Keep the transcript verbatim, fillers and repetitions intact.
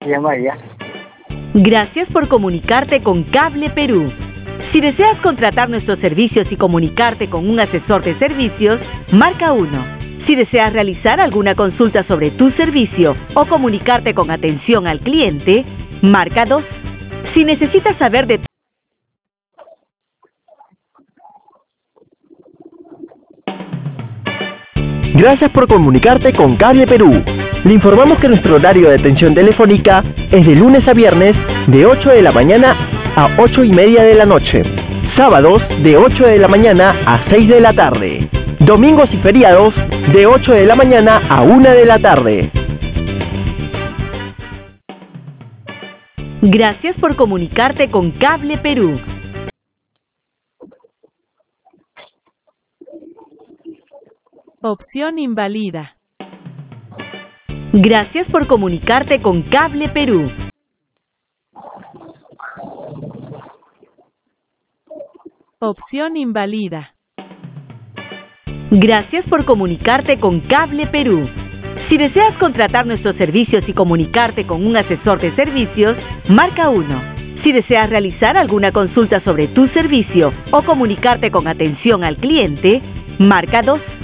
Llama ya. Gracias por comunicarte con Cable Perú. Si deseas contratar nuestros servicios y comunicarte con un asesor de servicios, marca uno. Si deseas realizar alguna consulta sobre tu servicio o comunicarte con atención al cliente, marca dos. Si necesitas saber de... Gracias por comunicarte con Cable Perú. Le informamos que nuestro horario de atención telefónica es de lunes a viernes de ocho de la mañana a ocho y media de la noche. Sábados de ocho de la mañana a seis de la tarde. Domingos y feriados de ocho de la mañana a una de la tarde. Gracias por comunicarte con Cable Perú. Opción invalida. Gracias por comunicarte con Cable Perú. Opción invalida. Gracias por comunicarte con Cable Perú. Si deseas contratar nuestros servicios y comunicarte con un asesor de servicios, marca uno. Si deseas realizar alguna consulta sobre tu servicio o comunicarte con atención al cliente, marca dos.